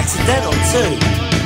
accidental too.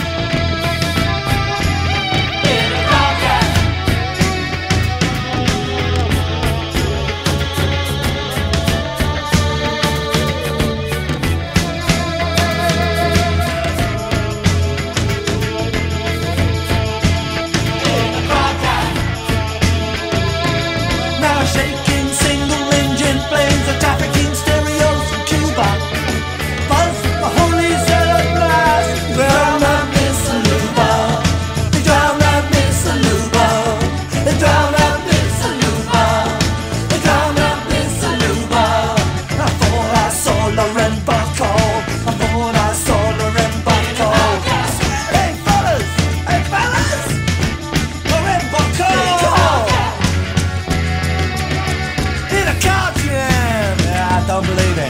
Shaking single engine planes are trafficking stereos from Cuba. Buzz the holy zealot blast. Drown that Miss Aluba. They drown that Miss Aluba. They drown that Miss Aluba. They drown that Miss Aluba. I thought I saw Loren Bacall. I thought I saw Loren Bacall. Hey fellas! Hey fellas! Loren Bacall! In a car jam! I don't believe it.